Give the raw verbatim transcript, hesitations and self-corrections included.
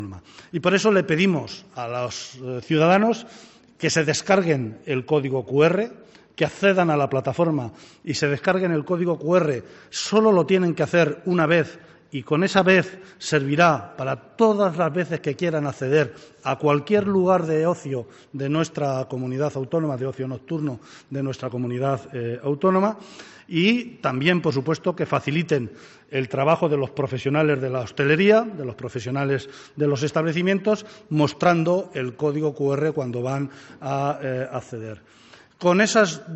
Y por eso le pedimos a los ciudadanos que se descarguen el código cu erre, que accedan a la plataforma y se descarguen el código cu erre. Solo lo tienen que hacer una vez y con esa vez servirá para todas las veces que quieran acceder a cualquier lugar de ocio de nuestra comunidad autónoma, de ocio nocturno de nuestra comunidad eh, autónoma. Y también, por supuesto, que faciliten el trabajo de los profesionales de la hostelería, de los profesionales de los establecimientos, mostrando el código cu erre cuando van a eh, acceder. Con esas